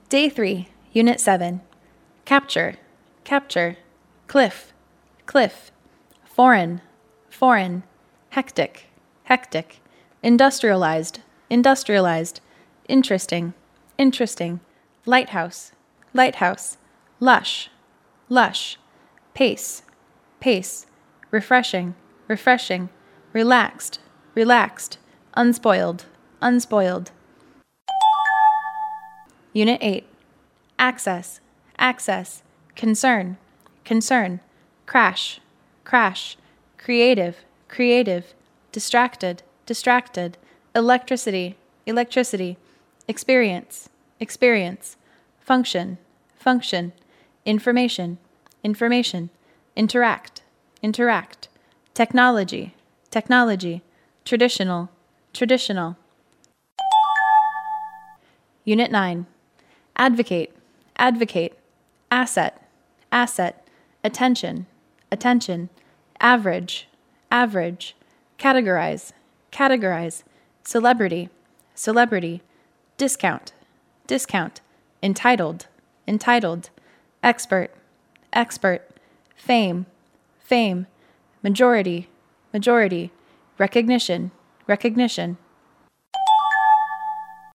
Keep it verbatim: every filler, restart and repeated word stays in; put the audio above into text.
Day three, Unit seven. Capture, capture, cliff, cliff, foreign, foreign, hectic, hectic, industrialized, industrialized, interesting, interesting, lighthouse, lighthouse, lush, lush, pace, pace, refreshing, refreshing, relaxed, relaxed, unspoiled, unspoiled. Unit eight. Access, access, concern, concern, crash, crash, creative, creative, distracted, distracted, electricity, electricity, experience, experience, function, function, information, information, interact, interact, technology, technology, traditional, traditional. Unit nine. Advocate, advocate, asset, asset, attention, attention, average, average, categorize, categorize, celebrity, celebrity, discount, discount, entitled, entitled, expert, expert, fame, fame, majority, majority, recognition, recognition,